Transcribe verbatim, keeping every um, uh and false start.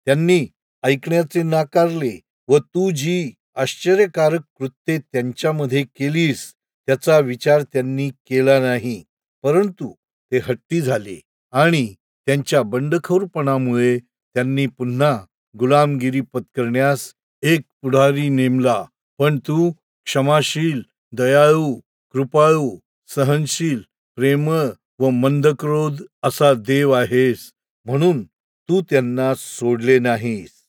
त्यांनी ऐकण्याचे नाकारले व तू जी आश्चर्यकारक कृत्ये त्यांच्यामध्ये केलीस त्याचा विचार त्यांनी केला नाही, परंतु ते हट्टी झाले आणि त्यांच्या बंडखोरपणामुळे त्यांनी पुन्हा गुलामगिरी पत्करण्यास एक पुढारी नेमला. पण तू क्षमाशील, दयाळू, कृपाळू, सहनशील, प्रेमळ व मंदक्रोध असा देव आहेस, म्हणून तू त्यांना सोडले नाहीस.